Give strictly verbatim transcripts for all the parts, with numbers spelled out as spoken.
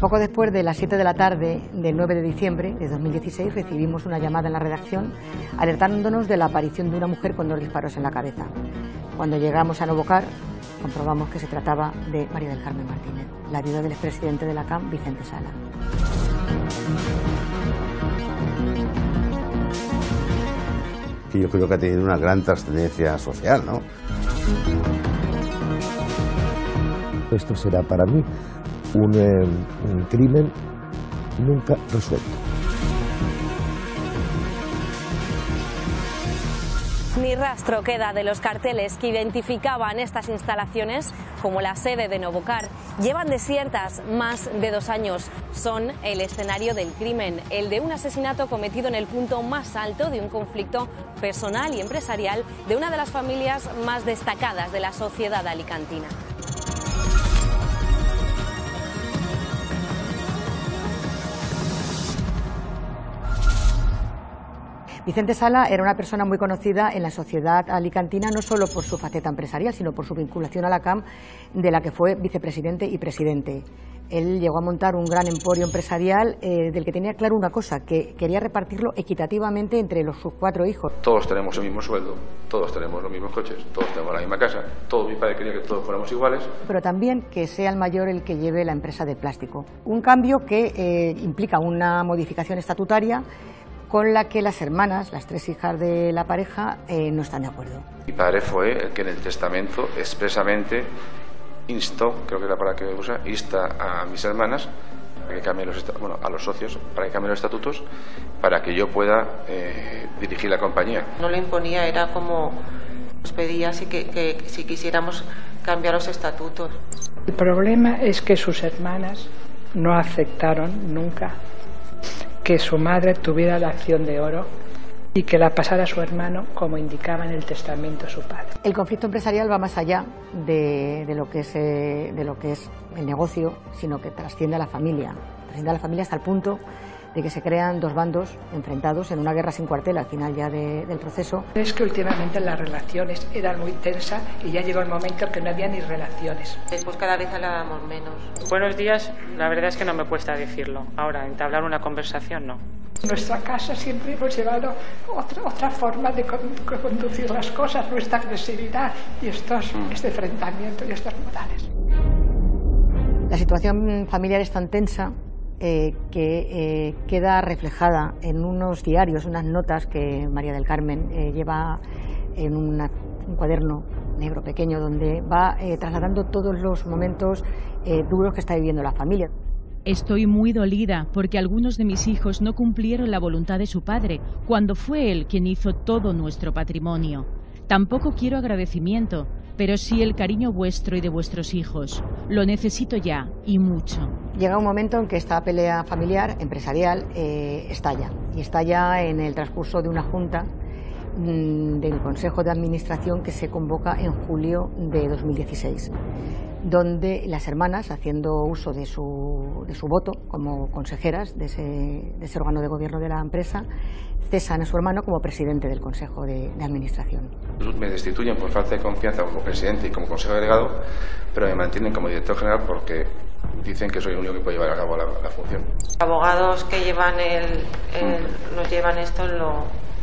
Poco después de las siete de la tarde del nueve de diciembre de dos mil dieciséis recibimos una llamada en la redacción alertándonos de la aparición de una mujer con dos disparos en la cabeza. Cuando llegamos a Novocar comprobamos que se trataba de María del Carmen Martínez, la viuda del expresidente de la C A M, Vicente Sala. Que yo creo que ha tenido una gran trascendencia social, ¿no? Esto será para mí un, eh, un crimen nunca resuelto. Ni rastro queda de los carteles que identificaban estas instalaciones como la sede de Novocar. Llevan desiertas más de dos años. Son el escenario del crimen, el de un asesinato cometido en el punto más alto de un conflicto personal y empresarial de una de las familias más destacadas de la sociedad alicantina. Vicente Sala era una persona muy conocida en la sociedad alicantina, no solo por su faceta empresarial, sino por su vinculación a la C A M, de la que fue vicepresidente y presidente. Él llegó a montar un gran emporio empresarial eh, del que tenía claro una cosa, que quería repartirlo equitativamente entre los, sus cuatro hijos. Todos tenemos el mismo sueldo, todos tenemos los mismos coches, todos tenemos la misma casa, todo mi padre quería que todos fuéramos iguales. Pero también que sea el mayor el que lleve la empresa de plástico. Un cambio que eh, implica una modificación estatutaria con la que las hermanas, las tres hijas de la pareja, eh, no están de acuerdo. Mi padre fue el que en el testamento expresamente instó, creo que era para que usa, insta a mis hermanas, para que cambien los, bueno, a los socios, para que cambien los estatutos, para que yo pueda eh, dirigir la compañía. No lo imponía, era como nos pedía si, que, que, si quisiéramos cambiar los estatutos. El problema es que sus hermanas no aceptaron nunca que su madre tuviera la acción de oro y que la pasara a su hermano como indicaba en el testamento su padre. El conflicto empresarial va más allá de, de, lo que es, eh, de lo que es el negocio, sino que trasciende a la familia. Trasciende a la familia hasta el punto de que se crean dos bandos enfrentados en una guerra sin cuartel al final ya de, del proceso. Es que últimamente las relaciones eran muy tensas y ya llegó el momento en que no había ni relaciones. Después cada vez hablábamos menos. Buenos días, la verdad es que no me cuesta decirlo. Ahora, entablar una conversación no. En nuestra casa siempre hemos llevado otra, otra forma de con, conducir las cosas, nuestra agresividad y estos, este enfrentamiento y estos modales. La situación familiar es tan tensa Eh, que eh, queda reflejada en unos diarios, unas notas que María del Carmen eh, lleva en una, un cuaderno negro pequeño donde va eh, trasladando todos los momentos eh, duros que está viviendo la familia. Estoy muy dolida porque algunos de mis hijos no cumplieron la voluntad de su padre cuando fue él quien hizo todo nuestro patrimonio. Tampoco quiero agradecimiento, pero sí el cariño vuestro y de vuestros hijos. Lo necesito ya, y mucho. Llega un momento en que esta pelea familiar, empresarial, eh, estalla. Y estalla en el transcurso de una junta mmm, del Consejo de Administración que se convoca en julio de dos mil dieciséis, donde las hermanas, haciendo uso de su, de su voto como consejeras de ese, de ese órgano de gobierno de la empresa, cesan a su hermano como presidente del Consejo de, de Administración. Me destituyen por falta de confianza como presidente y como consejero delegado, pero me mantienen como director general porque dicen que soy el único que puede llevar a cabo la, la función. Abogados que llevan el, el, mm. nos llevan esto lo,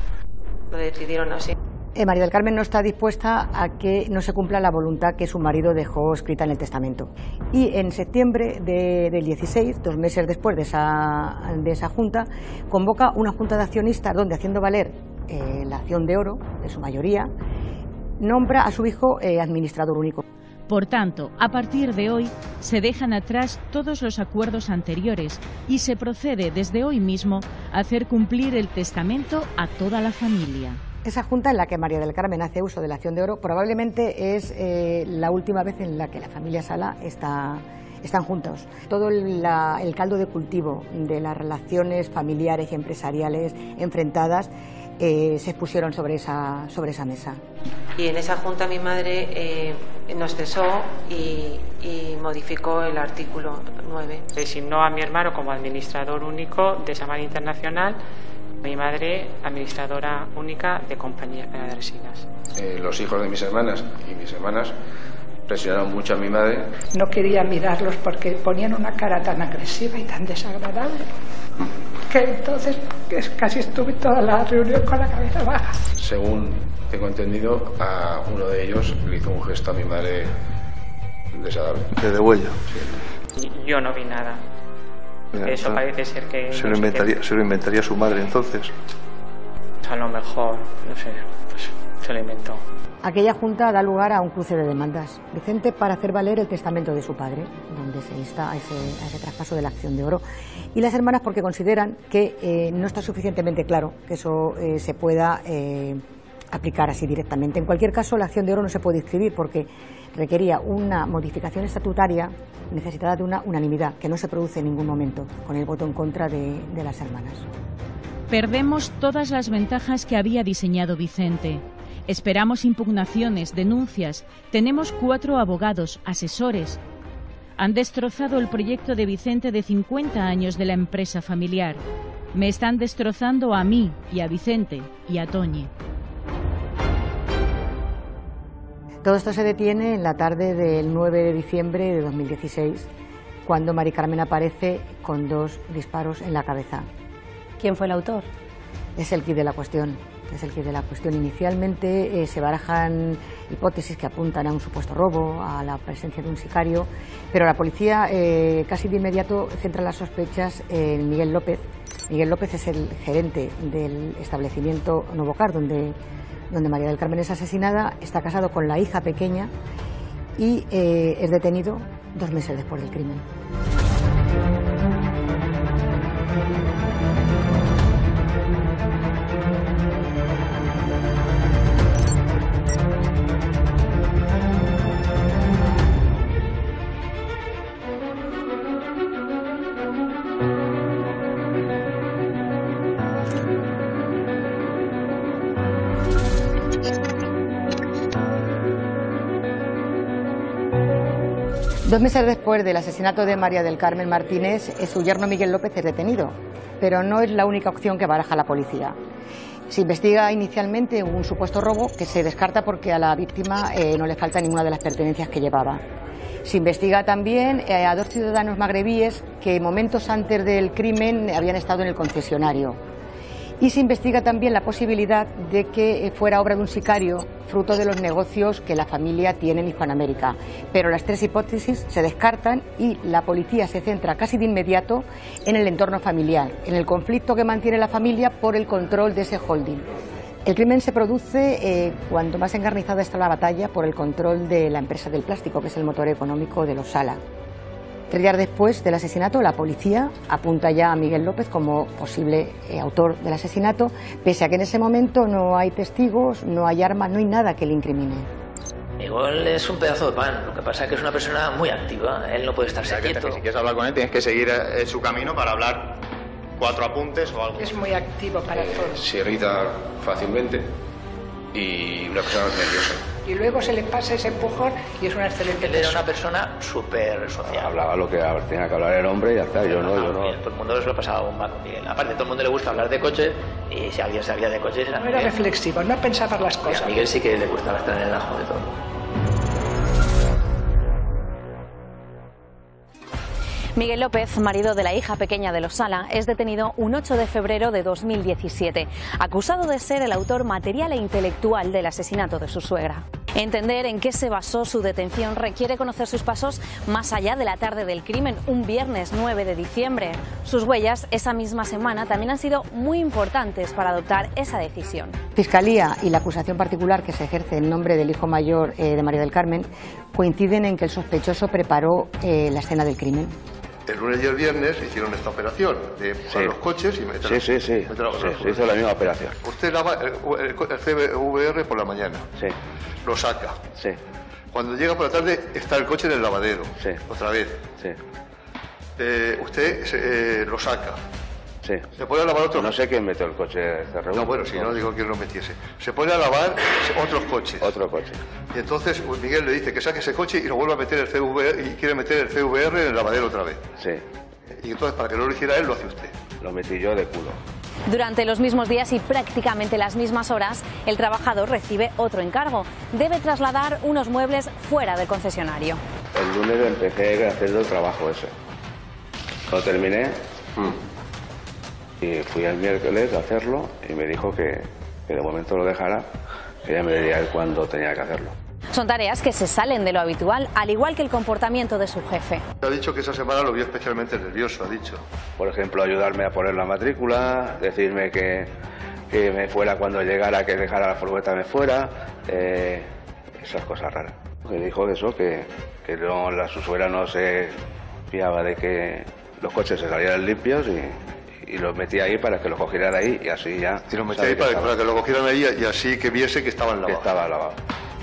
lo decidieron así. Eh, María del Carmen no está dispuesta a que no se cumpla la voluntad que su marido dejó escrita en el testamento. Y en septiembre de, del dieciséis, dos meses después de esa, de esa junta, convoca una junta de accionistas donde, haciendo valer eh, la acción de oro, de su mayoría, nombra a su hijo eh, administrador único. Por tanto, a partir de hoy se dejan atrás todos los acuerdos anteriores y se procede desde hoy mismo a hacer cumplir el testamento a toda la familia. Esa junta en la que María del Carmen hace uso de la acción de oro probablemente es eh, la última vez en la que la familia Sala está, están juntos. Todo el, la, el caldo de cultivo de las relaciones familiares y empresariales enfrentadas eh, se expusieron sobre esa, sobre esa mesa. Y en esa junta mi madre eh, nos cesó y, y modificó el artículo nueve. Designó a mi hermano como administrador único de Samar Internacional, mi madre administradora única de Compañía de Resinas. Eh, los hijos de mis hermanas y mis hermanas Presionaron mucho a mi madre. No quería mirarlos porque ponían una cara tan agresiva y tan desagradable que entonces casi estuve toda la reunión con la cabeza baja. Según tengo entendido, a uno de ellos le hizo un gesto a mi madre desagradable. ¿De degüello? Sí. Yo no vi nada. Mira, Eso no, parece ser que... Se no lo, sé inventaría, qué. se lo inventaría su madre entonces. A lo mejor, no sé, pues se lo inventó. Aquella junta da lugar a un cruce de demandas. Vicente para hacer valer el testamento de su padre, donde se insta a ese, a ese traspaso de la acción de oro, y las hermanas porque consideran que eh, no está suficientemente claro que eso eh, se pueda eh, aplicar así directamente. En cualquier caso, la acción de oro no se puede inscribir porque requería una modificación estatutaria necesitada de una unanimidad, que no se produce en ningún momento, con el voto en contra de, de las hermanas. Perdemos todas las ventajas que había diseñado Vicente. Esperamos impugnaciones, denuncias. Tenemos cuatro abogados, asesores. Han destrozado el proyecto de Vicente de cincuenta años de la empresa familiar. Me están destrozando a mí y a Vicente y a Toñi. Todo esto se detiene en la tarde del nueve de diciembre de dos mil dieciséis, cuando Mari Carmen aparece con dos disparos en la cabeza. ¿Quién fue el autor? Es el quid de la cuestión. Es el quid de la cuestión. Inicialmente eh, se barajan hipótesis que apuntan a un supuesto robo, a la presencia de un sicario, pero la policía eh, casi de inmediato centra las sospechas en Miguel López. Miguel López es el gerente del establecimiento Novocar, donde, donde María del Carmen es asesinada. Está casado con la hija pequeña y eh, es detenido dos meses después del crimen. Dos meses después del asesinato de María del Carmen Martínez, su yerno Miguel López es detenido, pero no es la única opción que baraja la policía. Se investiga inicialmente un supuesto robo que se descarta porque a la víctima eh, no le falta ninguna de las pertenencias que llevaba. Se investiga también eh, a dos ciudadanos magrebíes que momentos antes del crimen habían estado en el concesionario. Y se investiga también la posibilidad de que fuera obra de un sicario, fruto de los negocios que la familia tiene en Hispanoamérica. Pero las tres hipótesis se descartan y la policía se centra casi de inmediato en el entorno familiar, en el conflicto que mantiene la familia por el control de ese holding. El crimen se produce eh, cuanto más engarnizada está la batalla por el control de la empresa del plástico, que es el motor económico de los Sala. Tres días después del asesinato, la policía apunta ya a Miguel López como posible eh, autor del asesinato, pese a que en ese momento no hay testigos, no hay armas, no hay nada que le incrimine. Igual es un pedazo de pan, lo que pasa es que es una persona muy activa, él no puede estarse quieto. Si quieres hablar con él tienes que seguir eh, su camino para hablar cuatro apuntes o algo. Es muy activo para eh, todo. Se irrita fácilmente y una persona nerviosa. Y luego se le pasa ese empujón y es una excelente Él era una persona súper social. Hablaba lo que tenía que hablar el hombre y ya está, yo no, yo no. Todo el mundo se lo pasaba bomba con Miguel. Aparte, todo el mundo le gusta hablar de coches y si alguien sabía de coches era No era reflexivo, no pensaba las cosas. A Miguel sí que le gustaba estar en el ajo de todo. Miguel López, marido de la hija pequeña de los Sala, es detenido un ocho de febrero de dos mil diecisiete, acusado de ser el autor material e intelectual del asesinato de su suegra. Entender en qué se basó su detención requiere conocer sus pasos más allá de la tarde del crimen, un viernes nueve de diciembre. Sus huellas esa misma semana también han sido muy importantes para adoptar esa decisión. Fiscalía y la acusación particular que se ejerce en nombre del hijo mayor eh, de María del Carmen coinciden en que el sospechoso preparó eh, la escena del crimen. El lunes y el viernes hicieron esta operación de empujar Sí. los coches y meter Sí, sí, sí. meter a los Sí, coches. se hizo la misma operación. Usted lava el, el, el C V R por la mañana, Sí, lo saca. sí, Cuando llega por la tarde está el coche en el lavadero, Sí. otra vez. sí, Eh, usted se- eh, lo saca. sí. Se pone a lavar otro No sé quién metió el coche de Raúl. No, bueno, si no digo que lo metiese. Se pone a lavar otros coches. Otro coche. Y entonces pues, Miguel le dice que saque ese coche y lo vuelve a meter el C V R y quiere meter el C V R en el lavadero otra vez. Sí, Y entonces para que no lo hiciera él lo hace usted. lo metí yo de culo. Durante los mismos días y prácticamente las mismas horas, el trabajador recibe otro encargo. Debe trasladar unos muebles fuera del concesionario. El lunes empecé a hacer el trabajo ese. Lo terminé y fui el miércoles a hacerlo y me dijo que, que de momento lo dejara, que ya me diría cuándo tenía que hacerlo. Son tareas que se salen de lo habitual, al igual que el comportamiento de su jefe. Ha dicho que esa semana lo vio especialmente nervioso, ha dicho. Por ejemplo, ayudarme a poner la matrícula, decirme que, que me fuera cuando llegara, que dejara la furgoneta me fuera, eh, esas cosas raras. Me dijo eso, que, que no, la su suegra no se fiaba de que los coches se salieran limpios y, y los metía ahí para que los cogieran ahí y así ya... Y los metía ahí para, para que lo cogieran ahí y así que viese que estaban lavados. Que estaba lavado.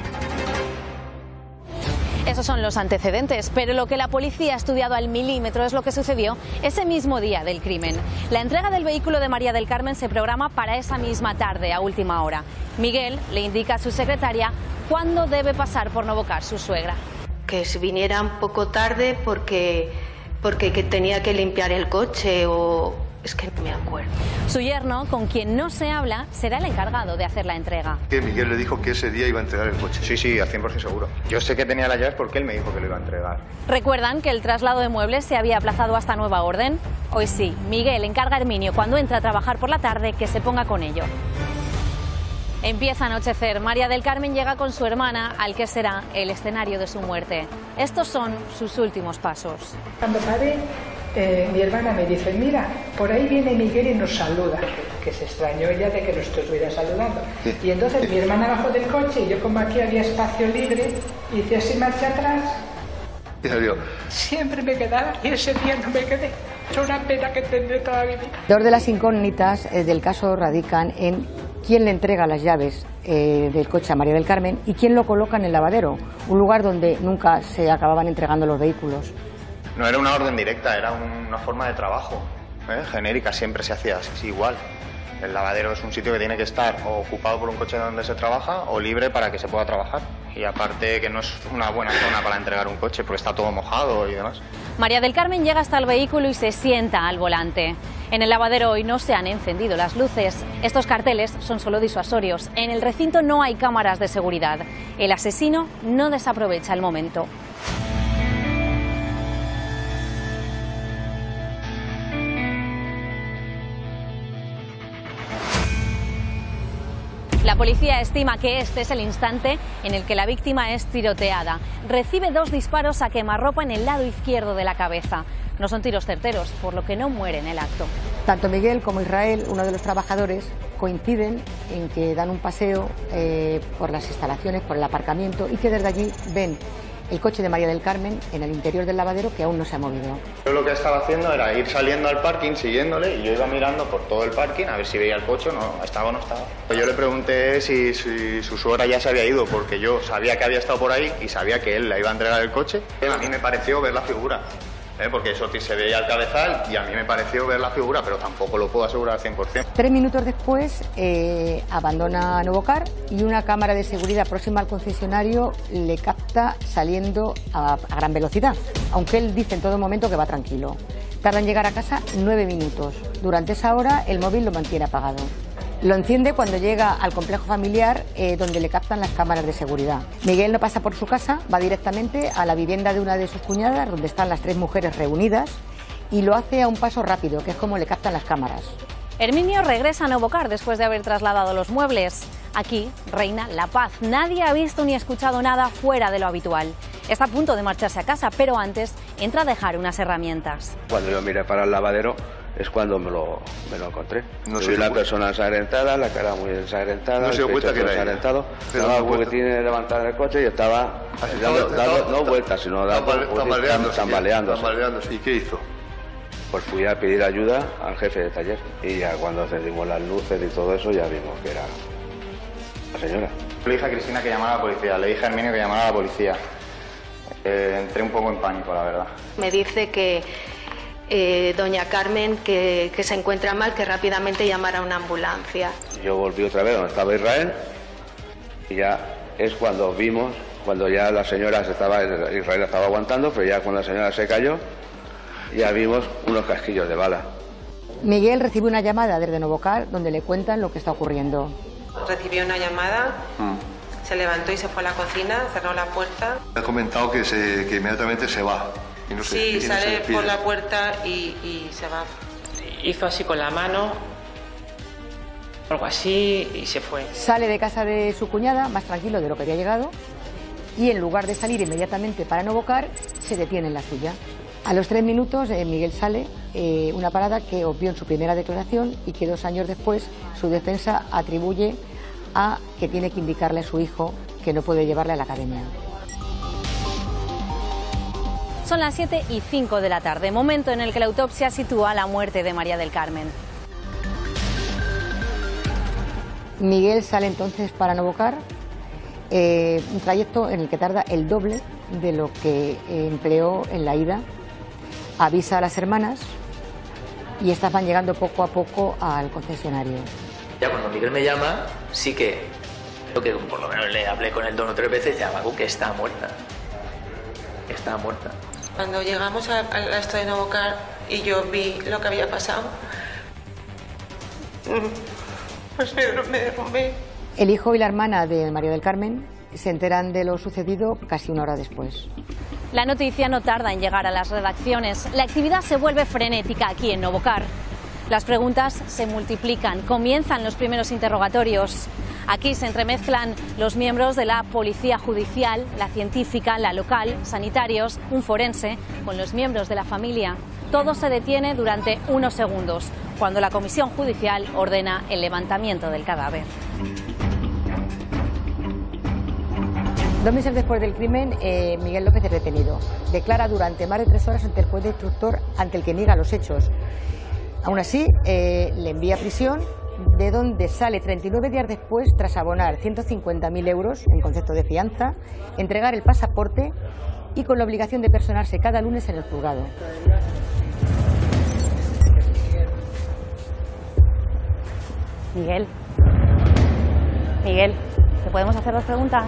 Esos son los antecedentes, pero lo que la policía ha estudiado al milímetro es lo que sucedió ese mismo día del crimen. La entrega del vehículo de María del Carmen se programa para esa misma tarde, a última hora. Miguel le indica a su secretaria cuándo debe pasar por Novocar su suegra. Que si viniera un poco tarde porque, porque que tenía que limpiar el coche o... es que no me acuerdo. Su yerno, con quien no se habla, será el encargado de hacer la entrega. Que Miguel le dijo que ese día iba a entregar el coche. Sí, sí, al cien por ciento seguro. Yo sé que tenía las llaves porque él me dijo que lo iba a entregar. ¿Recuerdan que el traslado de muebles se había aplazado hasta nueva orden? Hoy sí, Miguel encarga a Herminio cuando entra a trabajar por la tarde que se ponga con ello. Empieza a anochecer. María del Carmen llega con su hermana al que será el escenario de su muerte. Estos son sus últimos pasos. Cuando paré, eh, mi hermana me dice, mira, por ahí viene Miguel y nos saluda, que se extrañó ella de que nos estuviera saludando. Y entonces mi hermana bajó del coche y yo, como aquí había espacio libre, hice así marcha atrás. Y salió. Siempre me quedaba y ese día no me quedé. Es una pena que tendré toda mi vida. Dos de las incógnitas eh, del caso radican en quién le entrega las llaves eh, del coche a María del Carmen y quién lo coloca en el lavadero, un lugar donde nunca se acababan entregando los vehículos. No era una orden directa, era una forma de trabajo, ¿eh? genérica, siempre se hacía así igual. El lavadero es un sitio que tiene que estar o ocupado por un coche donde se trabaja o libre para que se pueda trabajar. Y aparte que no es una buena zona para entregar un coche porque está todo mojado y demás. María del Carmen llega hasta el vehículo y se sienta al volante. En el lavadero hoy no se han encendido las luces. Estos carteles son solo disuasorios. En el recinto no hay cámaras de seguridad. El asesino no desaprovecha el momento. La policía estima que este es el instante en el que la víctima es tiroteada. Recibe dos disparos a quemarropa en el lado izquierdo de la cabeza. No son tiros certeros, por lo que no muere en el acto. Tanto Miguel como Israel, uno de los trabajadores, coinciden en que dan un paseo eh, por las instalaciones, por el aparcamiento y que desde allí ven el coche de María del Carmen en el interior del lavadero que aún no se ha movido. Yo lo que estaba haciendo era ir saliendo al parking, siguiéndole, y yo iba mirando por todo el parking a ver si veía el coche o no, estaba o no estaba. Yo le pregunté si, si su suegra ya se había ido, porque yo sabía que había estado por ahí y sabía que él le iba a entregar el coche. A mí me pareció ver la figura, ¿eh? porque eso se veía el cabezal y a mí me pareció ver la figura, pero tampoco lo puedo asegurar al cien por ciento. Tres minutos después eh, abandona Novocar y una cámara de seguridad próxima al concesionario le capta saliendo a, a gran velocidad, aunque él dice en todo momento que va tranquilo. Tarda en llegar a casa nueve minutos. Durante esa hora el móvil lo mantiene apagado. Lo enciende cuando llega al complejo familiar eh, donde le captan las cámaras de seguridad. Miguel no pasa por su casa, va directamente a la vivienda de una de sus cuñadas donde están las tres mujeres reunidas y lo hace a un paso rápido, que es como le captan las cámaras. Herminio regresa a Novocar después de haber trasladado los muebles. Aquí reina la paz. Nadie ha visto ni escuchado nada fuera de lo habitual. Está a punto de marcharse a casa, pero antes entra a dejar unas herramientas. Cuando yo miré para el lavadero es cuando me lo, me lo encontré. No soy la persona ensangrentada, la cara muy ensangrentada, no se dio cuenta que era ensangrentado. Estaba un poquitín levantado en el coche y estaba dando, dando, no vueltas, sino dando, tambaleándose. tambaleándose. ¿Y qué hizo? Pues fui a pedir ayuda al jefe de taller y ya cuando encendimos las luces y todo eso ya vimos que era la señora. Le dije a Cristina que llamara a la policía, le dije a Herminio que llamara a la policía. Eh, entré un poco en pánico, la verdad. Me dice que eh, doña Carmen que, que se encuentra mal, que rápidamente llamara a una ambulancia. Yo volví otra vez donde estaba Israel y ya es cuando vimos, cuando ya la señora se estaba, Israel estaba aguantando, pero ya cuando la señora se cayó, ya vimos unos casquillos de bala. Miguel recibe una llamada desde Novocar donde le cuentan lo que está ocurriendo. Recibió una llamada, mm. se levantó y se fue a la cocina, cerró la puerta. Me ha comentado que, se, que inmediatamente se va. Y no sí, se, y sale no se por la puerta y, y se va. Hizo así con la mano, algo así, y se fue. Sale de casa de su cuñada, más tranquilo de lo que había llegado, y en lugar de salir inmediatamente para Novocar, se detiene en la suya. A los tres minutos eh, Miguel sale, eh, una parada que obvió en su primera declaración y que dos años después su defensa atribuye a que tiene que indicarle a su hijo que no puede llevarle a la academia. Son las siete y cinco de la tarde, momento en el que la autopsia sitúa la muerte de María del Carmen. Miguel sale entonces para Novocar, eh, un trayecto en el que tarda el doble de lo que eh, empleó en la ida. Avisa a las hermanas y estas van llegando poco a poco al concesionario. Ya cuando Miguel me llama, sí que creo que por lo menos le hablé con él dos o tres veces y decía, Macu, que está muerta. Está muerta. Cuando llegamos a, a esto de Novocar y yo vi lo que había pasado, pues me, me derrumbé. El hijo y la hermana de María del Carmen se enteran de lo sucedido casi una hora después. La noticia no tarda en llegar a las redacciones. La actividad se vuelve frenética aquí en Novocar. Las preguntas se multiplican, comienzan los primeros interrogatorios. Aquí se entremezclan los miembros de la policía judicial, la científica, la local, sanitarios, un forense, con los miembros de la familia. Todo se detiene durante unos segundos, cuando la comisión judicial ordena el levantamiento del cadáver. Dos meses después del crimen, eh, Miguel López es detenido. Declara durante más de tres horas ante el juez de instructor ante el que niega los hechos. Aún así, eh, le envía a prisión, de donde sale treinta y nueve días después tras abonar ciento cincuenta mil euros en concepto de fianza, entregar el pasaporte y con la obligación de personarse cada lunes en el juzgado. Miguel. Miguel, ¿te podemos hacer dos preguntas?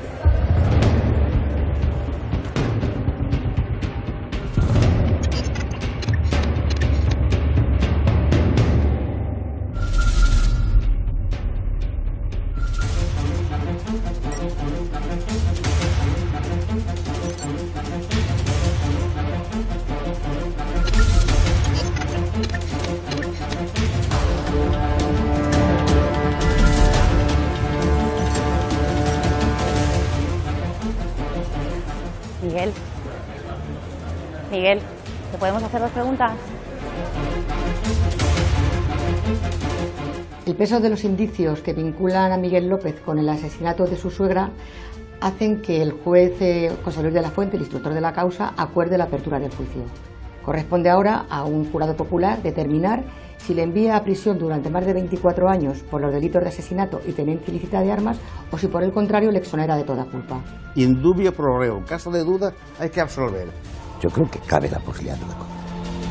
Miguel. Miguel, ¿te podemos hacer dos preguntas? El peso de los indicios que vinculan a Miguel López con el asesinato de su suegra hacen que el juez eh, José Luis de la Fuente, el instructor de la causa, acuerde la apertura del juicio. Corresponde ahora a un jurado popular determinar si le envía a prisión durante más de veinticuatro años por los delitos de asesinato y tenencia ilícita de armas o si por el contrario le exonera de toda culpa. In dubio pro reo, en caso de duda hay que absolver. Yo creo que cabe la posibilidad de la cosa.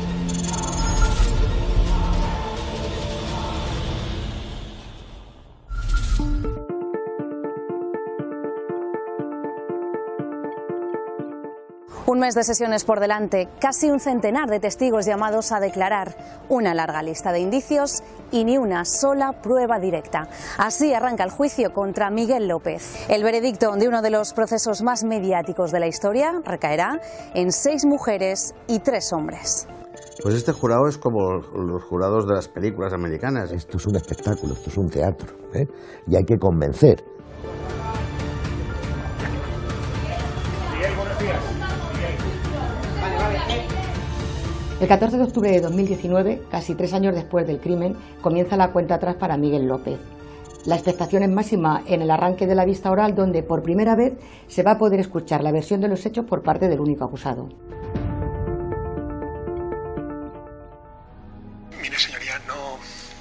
Un mes de sesiones por delante, casi un centenar de testigos llamados a declarar, una larga lista de indicios y ni una sola prueba directa. Así arranca el juicio contra Miguel López. El veredicto de uno de los procesos más mediáticos de la historia recaerá en seis mujeres y tres hombres. Pues este jurado es como los jurados de las películas americanas. Esto es un espectáculo, esto es un teatro, ¿eh? Y hay que convencer. Miguel, buenos días. El catorce de octubre de dos mil diecinueve, casi tres años después del crimen, comienza la cuenta atrás para Miguel López. La expectación es máxima en el arranque de la vista oral, donde por primera vez se va a poder escuchar la versión de los hechos por parte del único acusado. Mire, señoría, no...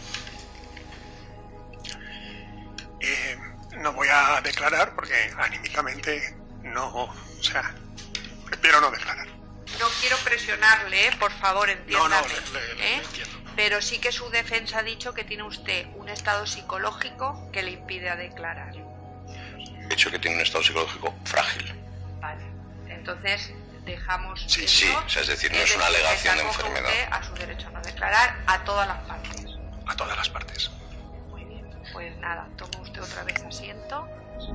Eh, no voy a declarar porque anímicamente no... O sea, prefiero no declarar. No quiero presionarle, ¿eh? Por favor, entiéndame. No, no, le, le, ¿eh? le entiendo. Pero sí que su defensa ha dicho que tiene usted un estado psicológico que le impide a declarar. He dicho que tiene un estado psicológico frágil. Vale. Entonces, dejamos Sí, esto, sí, o sea, es decir, no es una alegación de enfermedad. Usted a su derecho a no declarar a todas las partes. A todas las partes. Muy bien, pues nada, toma usted otra vez asiento.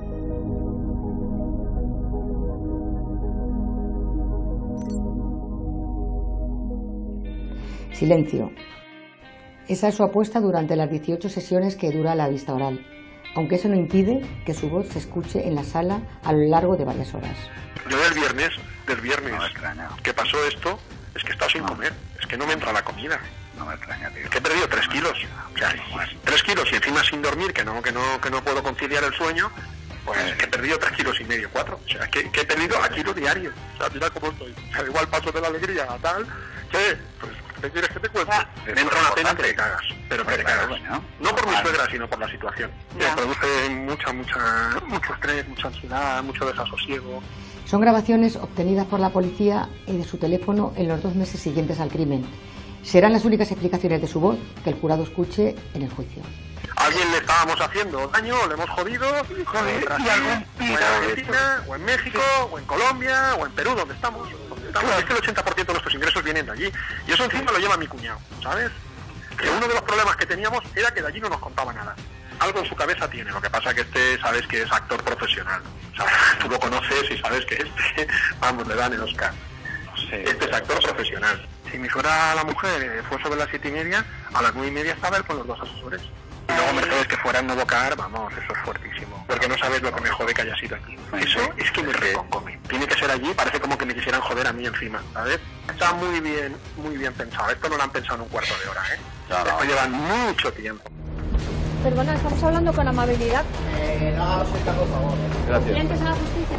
Silencio. Esa es su apuesta durante las dieciocho sesiones que dura la vista oral, aunque eso no impide que su voz se escuche en la sala a lo largo de varias horas. Yo del viernes, del viernes que pasó esto, es que he estado sin comer, es que no me entra la comida. No me extraña, tío. Que he perdido tres kilos, o sea, tres kilos y encima sin dormir, que no, que no, que no puedo conciliar el sueño, pues que he perdido tres kilos y medio, cuatro. O sea, que, que he perdido a kilo diario. O sea, mira cómo estoy. O sea, igual paso de la alegría a tal, que, pues, ¿qué quieres que te cuente? Me entra una pena que te cagas, pero que te cagas. No por mi suegra, sino por la situación. Me produce mucha, mucha, mucho estrés, mucha ansiedad, mucho desasosiego. Son grabaciones obtenidas por la policía y de su teléfono en los dos meses siguientes al crimen. Serán las únicas explicaciones de su voz que el jurado escuche en el juicio. A alguien le estábamos haciendo daño, le hemos jodido, joder, o en Argentina, o en México, o en Colombia, o en Perú, donde estamos. Donde estamos. Es que el ochenta por ciento de nuestros ingresos vienen de allí. Y eso encima lo lleva mi cuñado, ¿sabes? Que uno de los problemas que teníamos era que de allí no nos contaba nada. Algo en su cabeza tiene, lo que pasa que este sabes que es actor profesional. O sea, tú lo conoces y sabes que este, vamos, le dan el Oscar. Este es actor profesional. Si mi fuera la mujer fue sobre las siete y media, a las nueve y media estaba él con los dos asesores. Y luego Mercedes que fuera en Novocar, vamos, eso es fuertísimo. Porque no sabes lo que me jode que haya sido aquí. Eso es que me reconcome. Tiene que ser allí, parece como que me quisieran joder a mí encima, ¿sabes? Está muy bien, muy bien pensado. Esto no lo han pensado en un cuarto de hora, ¿eh? Claro. Esto lleva mucho tiempo. Perdona, estamos hablando con amabilidad. Eh, no hagamos esta, por favor. Gracias. ¿Clientes a la justicia?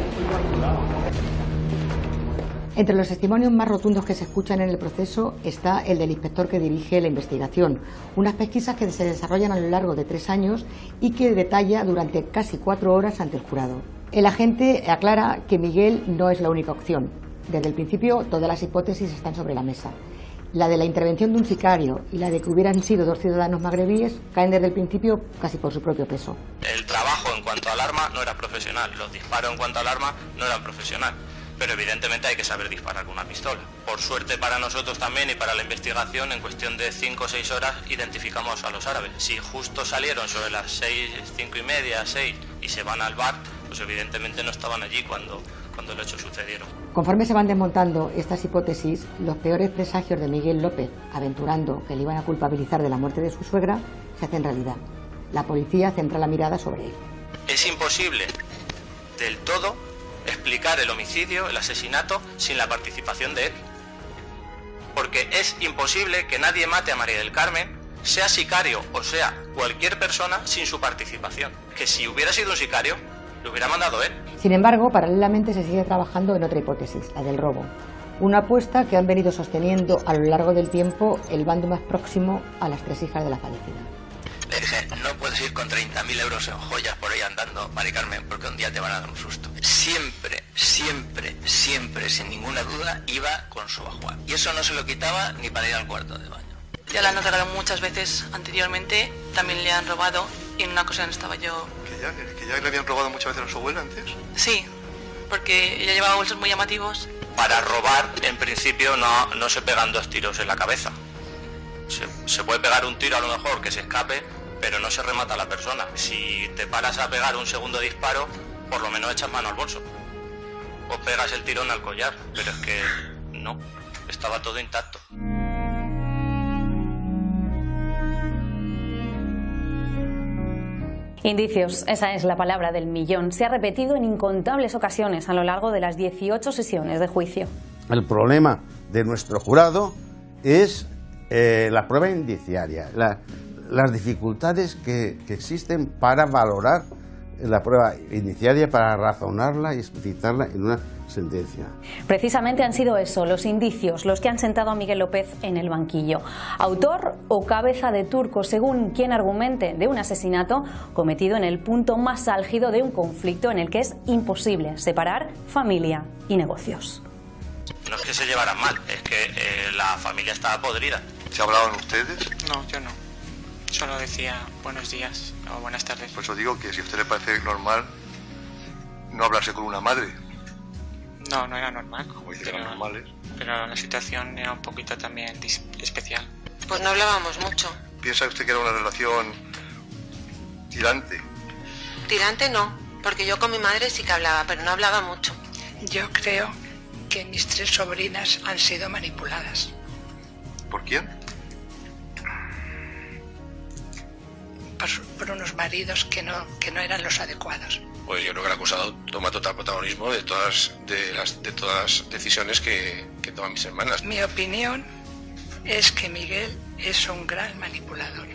Entre los testimonios más rotundos que se escuchan en el proceso está el del inspector que dirige la investigación, unas pesquisas que se desarrollan a lo largo de tres años y que detalla durante casi cuatro horas ante el jurado. El agente aclara que Miguel no es la única opción. Desde el principio todas las hipótesis están sobre la mesa. La de la intervención de un sicario y la de que hubieran sido dos ciudadanos magrebíes caen desde el principio casi por su propio peso. El trabajo en cuanto al arma no era profesional, los disparos en cuanto al arma no eran profesional. Pero evidentemente hay que saber disparar con una pistola. Por suerte para nosotros también y para la investigación, en cuestión de cinco o seis horas identificamos a los árabes. Si justo salieron sobre las seis, cinco y media, seis y se van al bar, pues evidentemente no estaban allí cuando, cuando el hecho sucedieron. Conforme se van desmontando estas hipótesis, los peores presagios de Miguel López, aventurando que le iban a culpabilizar de la muerte de su suegra, se hacen realidad. La policía centra la mirada sobre él. Es imposible del todo explicar el homicidio, el asesinato, sin la participación de él. Porque es imposible que nadie mate a María del Carmen, sea sicario o sea cualquier persona, sin su participación. Que si hubiera sido un sicario, lo hubiera mandado él. Sin embargo, paralelamente se sigue trabajando en otra hipótesis, la del robo. Una apuesta que han venido sosteniendo a lo largo del tiempo el bando más próximo a las tres hijas de la fallecida. Le dije, no puedes ir con treinta mil euros en joyas por ahí andando, Mari Carmen, porque un día te van a dar un susto. Siempre, siempre, siempre, sin ninguna duda, iba con su ajuar. Y eso no se lo quitaba ni para ir al cuarto de baño. Ya la han notado muchas veces anteriormente, también le han robado, y en una ocasión estaba yo... ¿Que ya, que ya le habían robado muchas veces a su abuela antes? Sí, porque ella llevaba bolsos muy llamativos. Para robar, en principio, no, no se pegan dos tiros en la cabeza. Se, se puede pegar un tiro a lo mejor que se escape, pero no se remata a la persona. Si te paras a pegar un segundo disparo, por lo menos echas mano al bolso. O pegas el tirón al collar, pero es que no, estaba todo intacto. Indicios, esa es la palabra del millón. Se ha repetido en incontables ocasiones a lo largo de las dieciocho sesiones de juicio. El problema de nuestro jurado es eh, la prueba indiciaria, la, las dificultades que, que existen para valorar la prueba indiciaria, para razonarla y explicitarla en una sentencia. Precisamente han sido eso, los indicios, los que han sentado a Miguel López en el banquillo. Autor o cabeza de turco, según quien argumente, de un asesinato cometido en el punto más álgido de un conflicto en el que es imposible separar familia y negocios. No es que se llevaran mal, es que eh, la familia estaba podrida. ¿Se hablaban ustedes? No, yo no. Solo decía buenos días o buenas tardes. Por eso digo que si a usted le parece normal no hablarse con una madre. No, no era normal. Como dicen pero, los normales. Pero la situación era un poquito también especial. Pues no hablábamos mucho. ¿Piensa usted que era una relación tirante? Tirante no, porque yo con mi madre sí que hablaba, pero no hablaba mucho. Yo creo que mis tres sobrinas han sido manipuladas. ¿Por quién? Por, por unos maridos que no, que no eran los adecuados. Pues yo creo que el acusado toma total protagonismo de todas, de las, de todas las decisiones que, que toman mis hermanas. Mi opinión es que Miguel es un gran manipulador.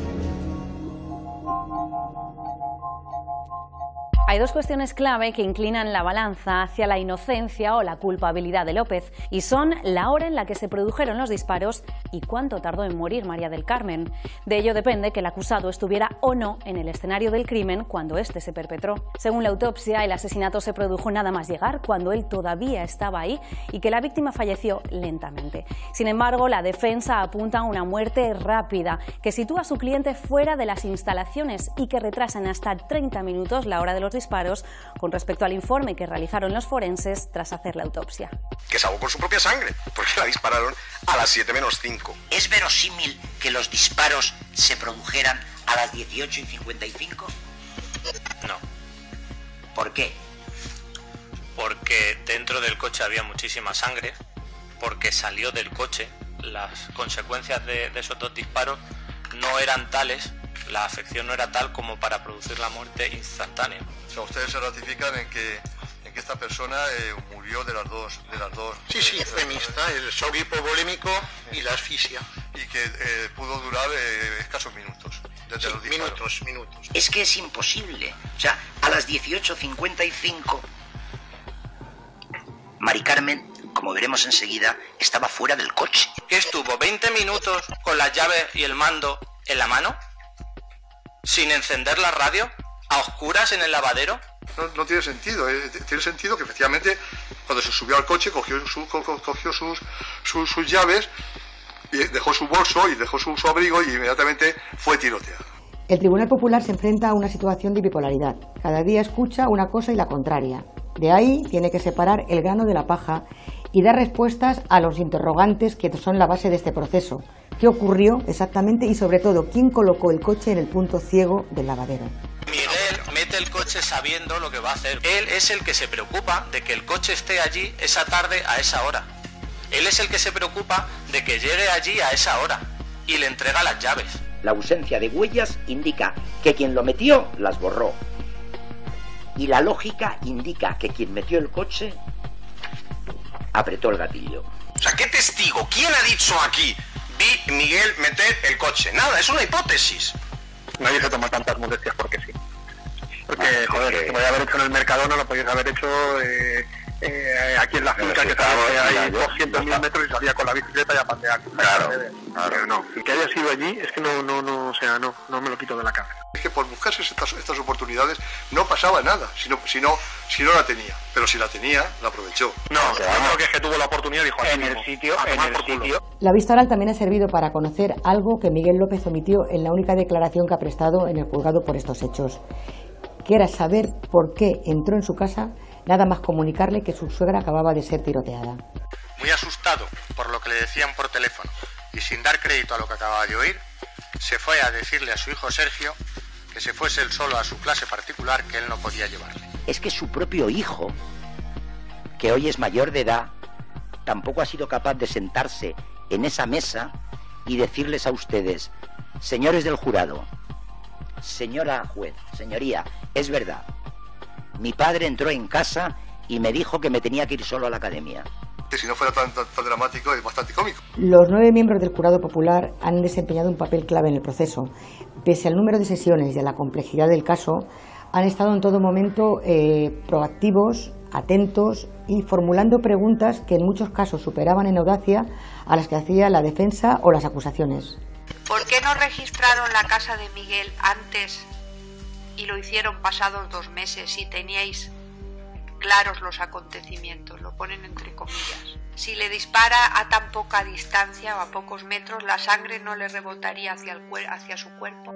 Hay dos cuestiones clave que inclinan la balanza hacia la inocencia o la culpabilidad de López, y son la hora en la que se produjeron los disparos y cuánto tardó en morir María del Carmen. De ello depende que el acusado estuviera o no en el escenario del crimen cuando éste se perpetró. Según la autopsia, el asesinato se produjo nada más llegar, cuando él todavía estaba ahí, y que la víctima falleció lentamente. Sin embargo, la defensa apunta a una muerte rápida, que sitúa a su cliente fuera de las instalaciones y que retrasa en hasta treinta minutos la hora de los disparos con respecto al informe que realizaron los forenses tras hacer la autopsia. Que se ahogó con su propia sangre, porque la dispararon a las siete menos cinco. ¿Es verosímil que los disparos se produjeran a las dieciocho y cincuenta y cinco? No. ¿Por qué? Porque dentro del coche había muchísima sangre, porque salió del coche. Las consecuencias de, de esos dos disparos no eran tales, la afección no era tal como para producir la muerte instantánea. O sea, ustedes se ratifican en que, en que esta persona eh, murió de las dos... De las dos Sí, sí, fue mixta, el shock hipovolémico y la asfixia. Y que eh, pudo durar eh, escasos minutos. Desde Sí, los disparos. minutos, minutos. Es que es imposible. O sea, a las dieciocho cincuenta y cinco, Mari Carmen, como veremos enseguida, estaba fuera del coche. ¿Qué estuvo? ¿veinte minutos con las llaves y el mando en la mano? ¿Sin encender la radio? ¿A oscuras en el lavadero? No, no tiene sentido. Eh, tiene sentido que efectivamente cuando se subió al coche cogió, su, co, cogió sus, sus, sus llaves, y dejó su bolso y dejó su, su abrigo y inmediatamente fue tiroteado. El Tribunal Popular se enfrenta a una situación de bipolaridad. Cada día escucha una cosa y la contraria. De ahí tiene que separar el grano de la paja y dar respuestas a los interrogantes que son la base de este proceso. ¿Qué ocurrió exactamente y, sobre todo, quién colocó el coche en el punto ciego del lavadero? Miguel mete el coche sabiendo lo que va a hacer. Él es el que se preocupa de que el coche esté allí esa tarde a esa hora. Él es el que se preocupa de que llegue allí a esa hora y le entrega las llaves. La ausencia de huellas indica que quien lo metió las borró. Y la lógica indica que quien metió el coche apretó el gatillo. O sea, ¿qué testigo? ¿Quién ha dicho aquí? Vi Miguel meter el coche. Nada, es una hipótesis. Nadie se toma tantas molestias porque sí. Porque, ah, joder, que... lo podía haber hecho en el Mercadona, lo podías haber hecho eh, eh, aquí en la finca, que sabes hay doscientos mil metros y salía con la bicicleta y a pasear. Claro, claro, no. Y que haya sido allí, es que no, no, no, o sea, no, no me lo quito de la cabeza. Es que por buscarse estas, estas oportunidades no pasaba nada, si no, si, no, si no la tenía. Pero si la tenía, la aprovechó. No, claro, no, que es que tuvo la oportunidad y dijo en el sitio, en el sitio. La vista oral también ha servido para conocer algo que Miguel López omitió en la única declaración que ha prestado en el juzgado por estos hechos, que era saber por qué entró en su casa, nada más comunicarle que su suegra acababa de ser tiroteada. Muy asustado por lo que le decían por teléfono y sin dar crédito a lo que acababa de oír, se fue a decirle a su hijo Sergio que se fuese él solo a su clase particular, que él no podía llevarle. Es que su propio hijo, que hoy es mayor de edad, tampoco ha sido capaz de sentarse en esa mesa y decirles a ustedes, señores del jurado, señora juez, señoría, es verdad, mi padre entró en casa y me dijo que me tenía que ir solo a la academia. Que si no fuera tan, tan, tan dramático, es bastante cómico. Los nueve miembros del jurado popular han desempeñado un papel clave en el proceso. Pese al número de sesiones y a la complejidad del caso, han estado en todo momento eh, proactivos, atentos y formulando preguntas que en muchos casos superaban en audacia a las que hacía la defensa o las acusaciones. ¿Por qué no registraron la casa de Miguel antes y lo hicieron pasados dos meses si teníais claros los acontecimientos? Lo ponen entre comillas. Si le dispara a tan poca distancia o a pocos metros, la sangre no le rebotaría hacia, el cuer- hacia su cuerpo.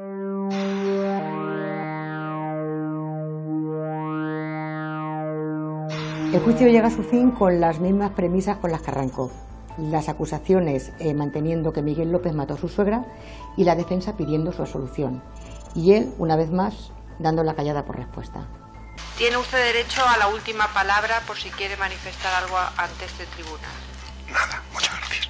El juicio llega a su fin con las mismas premisas con las que arrancó. Las acusaciones eh, manteniendo que Miguel López mató a su suegra y la defensa pidiendo su absolución. Y él, una vez más, dando la callada por respuesta. Tiene usted derecho a la última palabra por si quiere manifestar algo ante este tribunal. Nada, muchas gracias.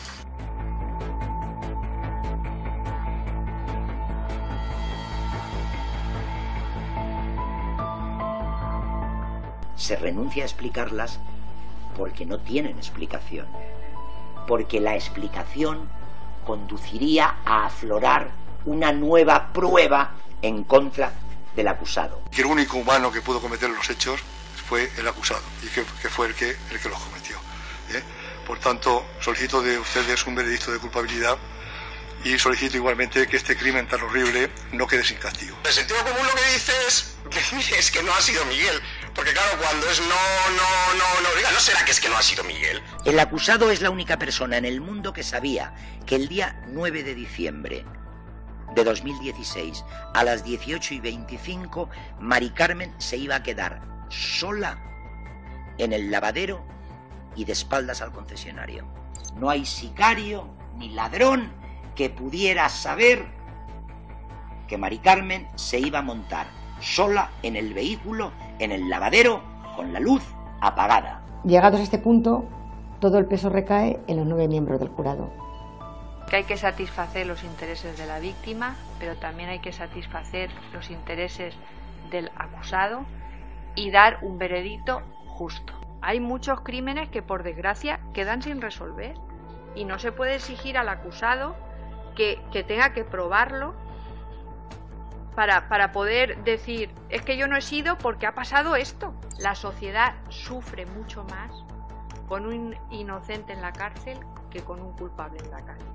Se renuncia a explicarlas porque no tienen explicación, porque la explicación conduciría a aflorar una nueva prueba en contra del acusado. Que el único humano que pudo cometer los hechos fue el acusado y que, que fue el que, el que los cometió. ¿eh? Por tanto, solicito de ustedes un veredicto de culpabilidad y solicito igualmente que este crimen tan horrible no quede sin castigo. El sentido común lo que dice es, es que no ha sido Miguel, porque claro, cuando es no, no, no, no, diga, no será que es que no ha sido Miguel. El acusado es la única persona en el mundo que sabía que el día nueve de diciembre de dos mil dieciséis a las dieciocho y veinticinco Mari Carmen se iba a quedar sola en el lavadero y de espaldas al concesionario. No hay sicario ni ladrón que pudiera saber que Mari Carmen se iba a montar sola en el vehículo, en el lavadero, con la luz apagada. Llegados a este punto, todo el peso recae en los nueve miembros del jurado. Que hay que satisfacer los intereses de la víctima, pero también hay que satisfacer los intereses del acusado y dar un veredicto justo. Hay muchos crímenes que, por desgracia, quedan sin resolver y no se puede exigir al acusado que, que tenga que probarlo para, para poder decir, es que yo no he sido porque ha pasado esto. La sociedad sufre mucho más con un inocente en la cárcel que con un culpable en la cárcel.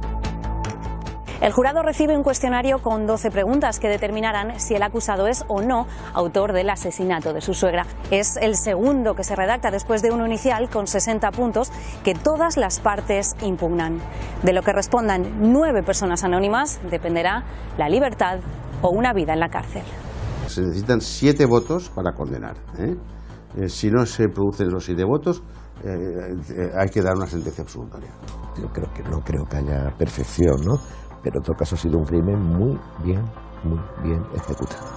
El jurado recibe un cuestionario con doce preguntas que determinarán si el acusado es o no autor del asesinato de su suegra. Es el segundo que se redacta después de uno inicial con sesenta puntos que todas las partes impugnan. De lo que respondan nueve personas anónimas dependerá la libertad o una vida en la cárcel. Se necesitan siete votos para condenar. ¿eh? Eh, si no se producen los siete votos, eh, eh, hay que dar una sentencia absolutoria. Yo creo que no creo que haya perfección, ¿no? Pero en todo caso ha sido un crimen muy bien, muy bien ejecutado.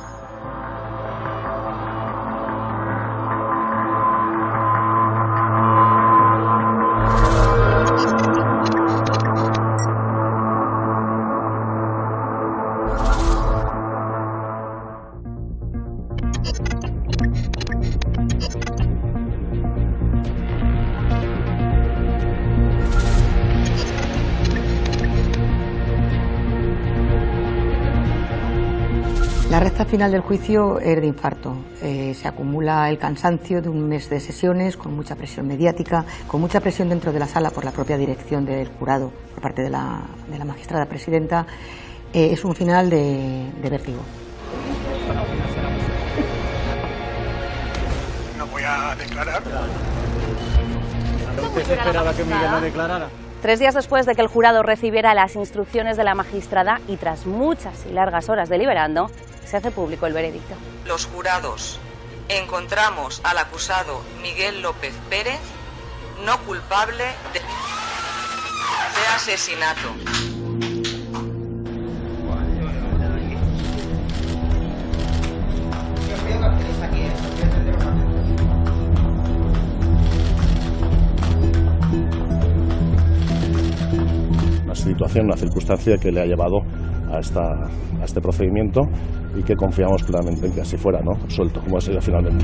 La recta final del juicio es de infarto. Eh, se acumula el cansancio de un mes de sesiones con mucha presión mediática, con mucha presión dentro de la sala por la propia dirección del jurado, por parte de la, de la magistrada presidenta. Eh, es un final de, de vértigo. No voy a declarar. ¿Usted se esperaba que Miguel no declarara? Tres días después de que el jurado recibiera las instrucciones de la magistrada y tras muchas y largas horas deliberando, se hace público el veredicto. Los jurados encontramos al acusado Miguel López Pérez no culpable de, de asesinato. Una situación, una circunstancia que le ha llevado a, esta, a este procedimiento y que confiamos plenamente en que así fuera, ¿no? Suelto, como ha sido finalmente.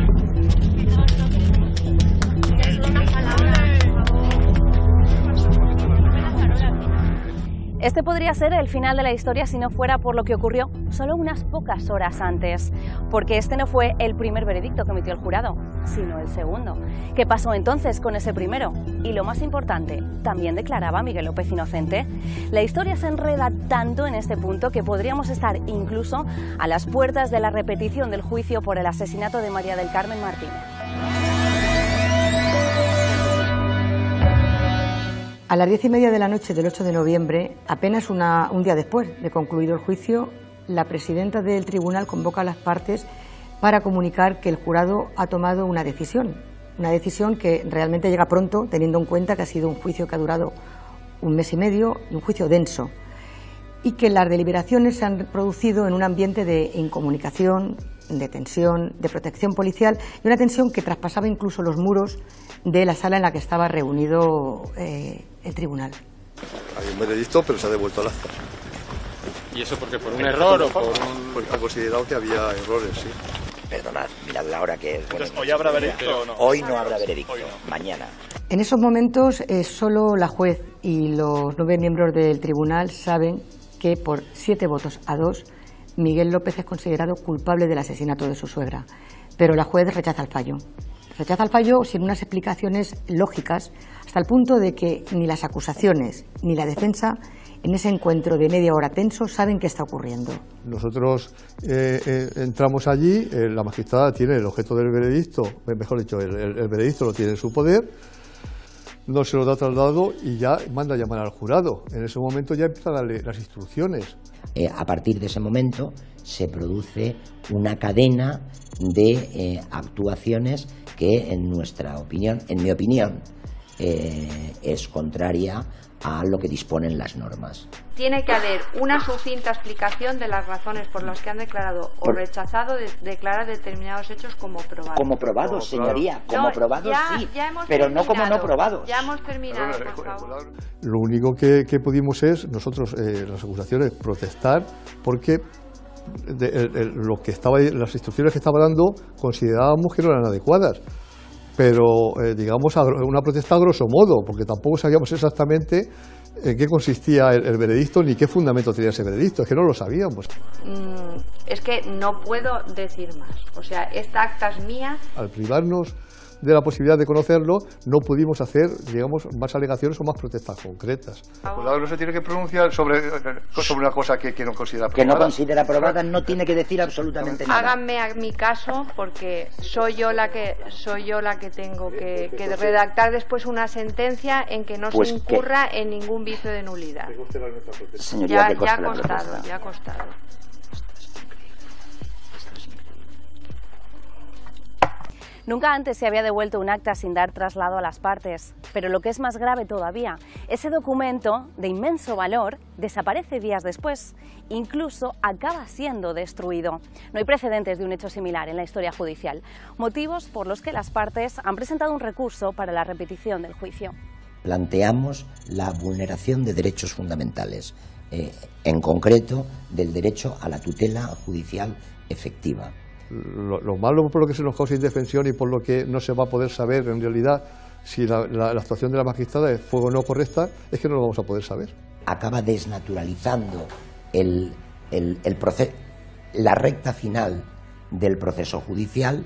Este podría ser el final de la historia si no fuera por lo que ocurrió solo unas pocas horas antes, porque este no fue el primer veredicto que emitió el jurado, sino el segundo. ¿Qué pasó entonces con ese primero? Y lo más importante, ¿también declaraba Miguel López inocente? La historia se enreda tanto en este punto que podríamos estar incluso a las puertas de la repetición del juicio por el asesinato de María del Carmen Martínez. A las diez y media de la noche del ocho de noviembre, apenas una, un día después de concluido el juicio, la presidenta del tribunal convoca a las partes para comunicar que el jurado ha tomado una decisión Una decisión que realmente llega pronto, teniendo en cuenta que ha sido un juicio que ha durado un mes y medio y un juicio denso, y que las deliberaciones se han producido en un ambiente de incomunicación, de tensión, de protección policial y una tensión que traspasaba incluso los muros de la sala en la que estaba reunido eh, el tribunal. Hay un veredicto, pero se ha devuelto al acta. ¿Y eso porque por un error o por un...? Porque ha considerado que había errores, sí. Perdonad, mirad la hora que es. Entonces, ¿hoy habrá veredicto o no? Hoy no habrá veredicto, mañana. En esos momentos eh, solo la juez y los nueve miembros del tribunal saben que por siete votos a dos Miguel López es considerado culpable del asesinato de su suegra, pero la juez rechaza el fallo. Rechaza el fallo sin unas explicaciones lógicas, hasta el punto de que ni las acusaciones ni la defensa en ese encuentro de media hora tenso saben qué está ocurriendo. Nosotros eh, eh, entramos allí, eh, la magistrada tiene el objeto del veredicto, mejor dicho, el, el, el veredicto lo tiene en su poder, no se lo da trasladado y ya manda a llamar al jurado. En ese momento ya empieza a darle las instrucciones. Eh, a partir de ese momento se produce una cadena de eh, actuaciones que en nuestra opinión, en mi opinión, eh, es contraria a lo que disponen las normas. Tiene que haber una sucinta explicación de las razones por las que han declarado o rechazado de declarar determinados hechos como probados. Como probados, señoría, como no, probados ya, sí, ya hemos pero terminado. no como no probados. Ya hemos terminado, por favor. Lo único que, que pudimos es, nosotros, eh, las acusaciones, protestar porque de, el, el, lo que estaba, las instrucciones que estaba dando considerábamos que no eran adecuadas. Pero, eh, digamos, una protesta a grosso modo, porque tampoco sabíamos exactamente en qué consistía el, el veredicto ni qué fundamento tenía ese veredicto, es que no lo sabíamos. Mm, es que no puedo decir más, o sea, esta acta es mía. Al privarnos de la posibilidad de conocerlo, no pudimos hacer, digamos, más alegaciones o más protestas concretas. El jurado no se tiene que pronunciar sobre, sobre una cosa que, que no considera probada. Que no considera probada, no tiene que decir absolutamente nada. Háganme a mi caso, porque soy yo la que soy yo la que tengo que, que redactar después una sentencia en que no pues se incurra que... en ningún vicio de nulidad. Señoría, ya, ya ha costado, ya ha costado. Nunca antes se había devuelto un acta sin dar traslado a las partes, pero lo que es más grave todavía, ese documento de inmenso valor desaparece días después, incluso acaba siendo destruido. No hay precedentes de un hecho similar en la historia judicial, motivos por los que las partes han presentado un recurso para la repetición del juicio. Planteamos la vulneración de derechos fundamentales, eh, en concreto del derecho a la tutela judicial efectiva. Lo, lo malo por lo que se nos causa indefensión y por lo que no se va a poder saber en realidad si la, la, la actuación de la magistrada fue o no correcta, es que no lo vamos a poder saber. Acaba desnaturalizando el, el, el proceso, la recta final del proceso judicial.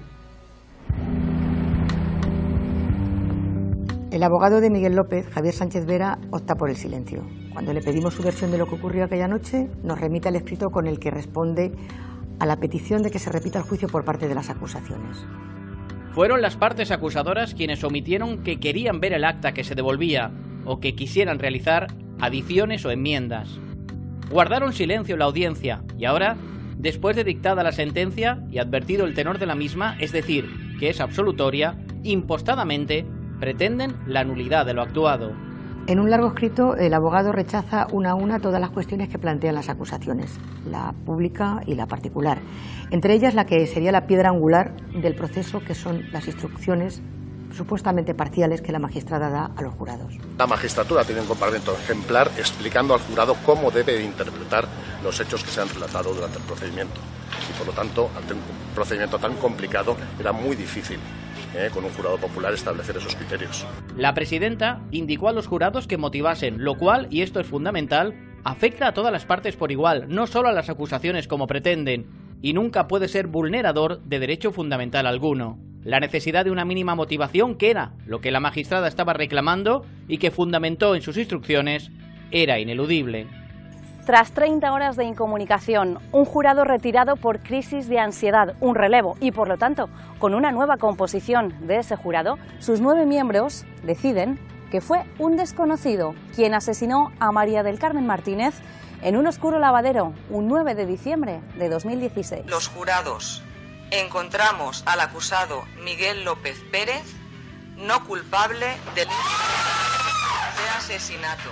El abogado de Miguel López, Javier Sánchez Vera, opta por el silencio. Cuando le pedimos su versión de lo que ocurrió aquella noche, nos remite al escrito con el que responde a la petición de que se repita el juicio por parte de las acusaciones. Fueron las partes acusadoras quienes omitieron que querían ver el acta que se devolvía o que quisieran realizar adiciones o enmiendas. Guardaron silencio en la audiencia y ahora, después de dictada la sentencia y advertido el tenor de la misma, es decir, que es absolutoria, impostadamente pretenden la nulidad de lo actuado. En un largo escrito, el abogado rechaza una a una todas las cuestiones que plantean las acusaciones, la pública y la particular. Entre ellas, la que sería la piedra angular del proceso, que son las instrucciones supuestamente parciales que la magistrada da a los jurados. La magistratura tiene un compartimento ejemplar explicando al jurado cómo debe interpretar los hechos que se han relatado durante el procedimiento. Y por lo tanto, ante un procedimiento tan complicado, era muy difícil Eh, con un jurado popular establecer esos criterios. La presidenta indicó a los jurados que motivasen, lo cual, y esto es fundamental, afecta a todas las partes por igual, no solo a las acusaciones como pretenden, y nunca puede ser vulnerador de derecho fundamental alguno. La necesidad de una mínima motivación, que era lo que la magistrada estaba reclamando y que fundamentó en sus instrucciones, era ineludible. Tras treinta horas de incomunicación, un jurado retirado por crisis de ansiedad, un relevo y, por lo tanto, con una nueva composición de ese jurado, sus nueve miembros deciden que fue un desconocido quien asesinó a María del Carmen Martínez en un oscuro lavadero un nueve de diciembre de dos mil dieciséis. Los jurados encontramos al acusado Miguel López Pérez no culpable de, de asesinato.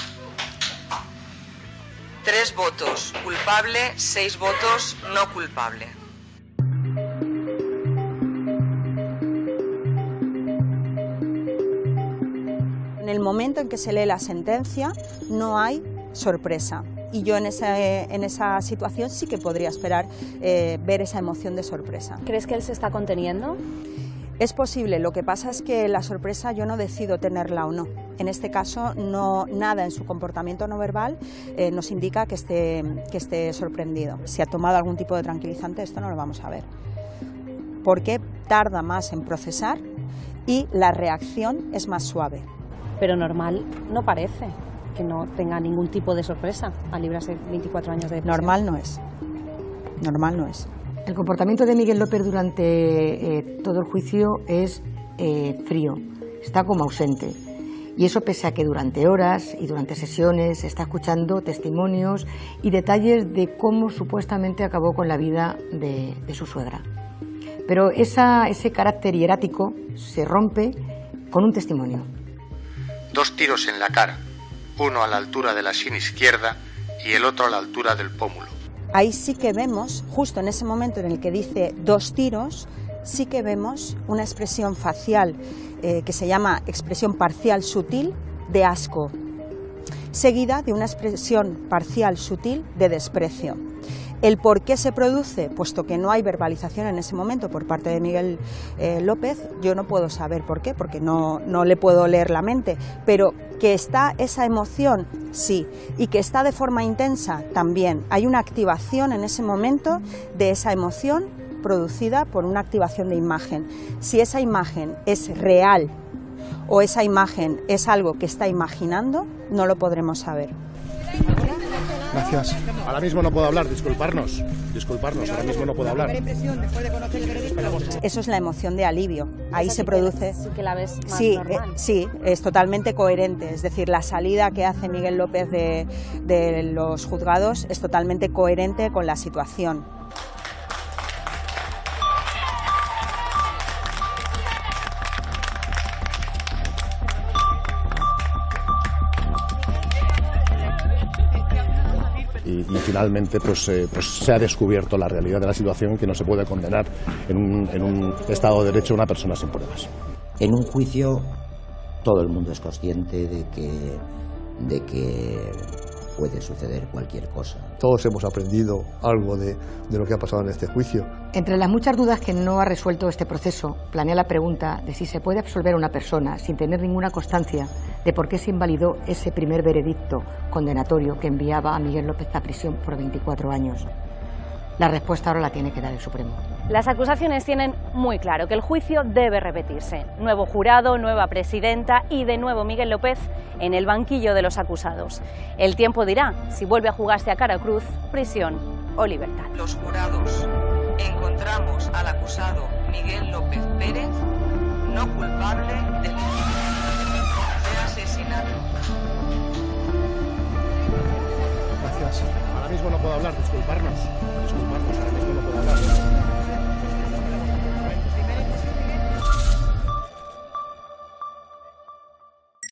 Tres votos culpable, seis votos no culpable. En el momento en que se lee la sentencia no hay sorpresa. Y yo en esa, en esa situación sí que podría esperar eh, ver esa emoción de sorpresa. ¿Crees que él se está conteniendo? Es posible, lo que pasa es que la sorpresa yo no decido tenerla o no. En este caso, no, nada en su comportamiento no verbal eh, nos indica que esté, que esté sorprendido. Si ha tomado algún tipo de tranquilizante, esto no lo vamos a ver. Porque tarda más en procesar y la reacción es más suave. Pero normal no parece que no tenga ningún tipo de sorpresa al librarse veinticuatro años de prisión. Normal no es. Normal no es. El comportamiento de Miguel López durante eh, todo el juicio es eh, frío, está como ausente. Y eso pese a que durante horas y durante sesiones está escuchando testimonios y detalles de cómo supuestamente acabó con la vida de, de su suegra. Pero esa, ese carácter hierático se rompe con un testimonio. Dos tiros en la cara, uno a la altura de la sien izquierda y el otro a la altura del pómulo. Ahí sí que vemos, justo en ese momento en el que dice dos tiros, sí que vemos una expresión facial eh, que se llama expresión parcial sutil de asco, seguida de una expresión parcial sutil de desprecio. El por qué se produce, puesto que no hay verbalización en ese momento por parte de Miguel eh, López, yo no puedo saber por qué, porque no, no le puedo leer la mente, pero que está esa emoción, sí, y que está de forma intensa, también. Hay una activación en ese momento de esa emoción producida por una activación de imagen. Si esa imagen es real o esa imagen es algo que está imaginando, no lo podremos saber. Gracias. Ahora mismo no puedo hablar, disculparnos. Disculparnos, ahora mismo no puedo hablar. Eso es la emoción de alivio. Ahí se produce. Sí que la ves más Sí, normal. eh, sí, es totalmente coherente. Es decir, la salida que hace Miguel López de, de los juzgados es totalmente coherente con la situación. Y, y finalmente pues, eh, pues se ha descubierto la realidad de la situación, que no se puede condenar en un, en un Estado de Derecho a una persona sin pruebas. En un juicio todo el mundo es consciente de que, de que puede suceder cualquier cosa. Todos hemos aprendido algo de, de lo que ha pasado en este juicio. Entre las muchas dudas que no ha resuelto este proceso, planea la pregunta de si se puede absolver a una persona sin tener ninguna constancia de por qué se invalidó ese primer veredicto condenatorio que enviaba a Miguel López a prisión por veinticuatro años. La respuesta ahora la tiene que dar el Supremo. Las acusaciones tienen muy claro que el juicio debe repetirse. Nuevo jurado, nueva presidenta y de nuevo Miguel López en el banquillo de los acusados. El tiempo dirá si vuelve a jugarse a cara cruz, prisión o libertad. Los jurados encontramos al acusado Miguel López Pérez no culpable de, de asesinato. Gracias. Ahora mismo no puedo hablar, disculparnos. Disculparnos, ahora mismo no puedo hablar.